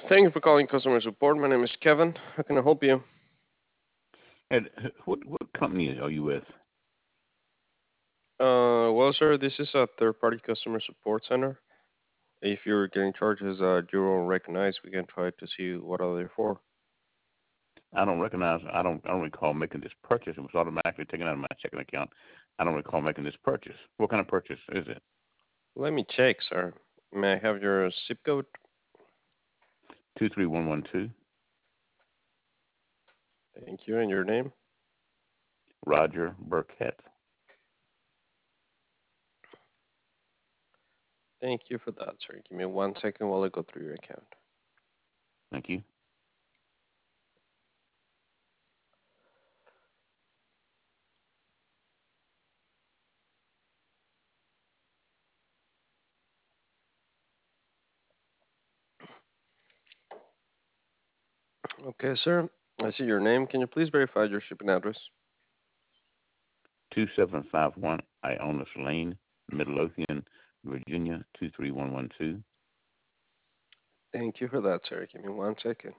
Thank you for calling customer support. My name is Kevin. How can I help you? And what company are you with? Well, sir, this is a third-party customer support center. If you're getting charges that you don't recognize, we can try to see what are they for. I don't recognize. I don't recall making this purchase. It was automatically taken out of my checking account. I don't recall making this purchase. What kind of purchase is it? Let me check, sir. May I have your zip code? 23112. Thank you, and your name. Roger Burkett. Thank you for that, sir. Give me 1 second while I go through your account. Thank you. Okay, sir. I see your name. Can you please verify your shipping address? 2751 Ionis Lane, Midlothian, Virginia 23112. Thank you for that, sir. Give me 1 second.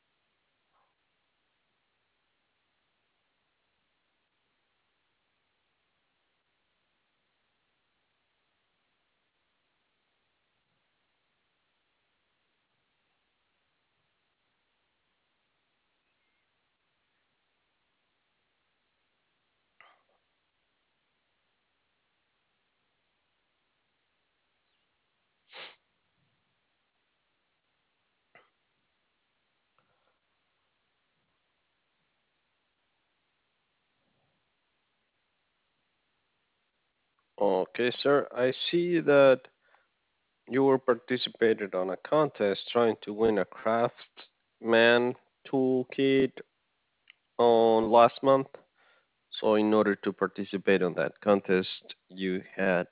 Okay, sir. I see that you were participated on a contest trying to win a Craftsman toolkit on last month. So in order to participate on that contest, you had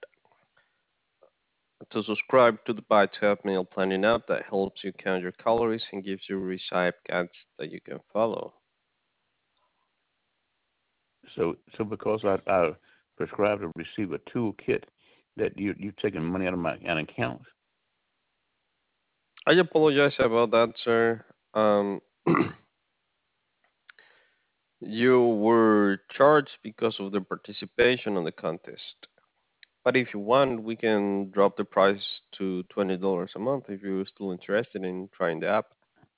to subscribe to the Buy to Have meal planning app that helps you count your calories and gives you recipe guides that you can follow. So because I prescribed to receive a toolkit, that you're taking money out of my account. I apologize about that, sir. Um, you were charged because of the participation on the contest. But if you want, we can drop the price to $20 a month if you're still interested in trying the app.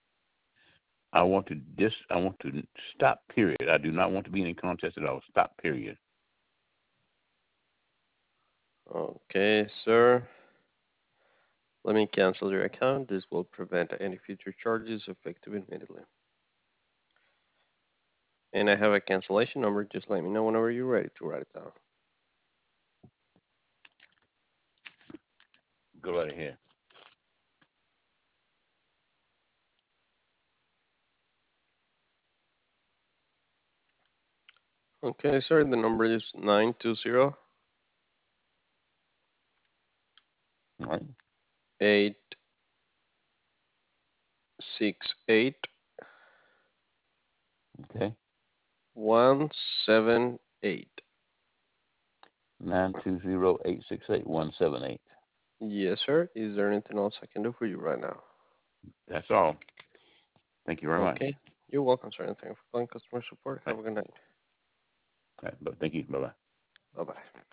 I want to stop, period. I do not want to be in any contest at all. Stop, period. Okay, sir. Let me cancel your account. This will prevent any future charges effective immediately. And I have a cancellation number. Just let me know whenever you're ready to write it down. Go right ahead. Okay, sir. The number is 920 All right. 868 Okay. 178. 920-868-178. Yes, sir. Is there anything else I can do for you right now? That's all. Thank you very much. Okay. You're welcome, sir. And thank you for calling customer support. All Have a good night. right. But thank you. Bye bye. Bye bye.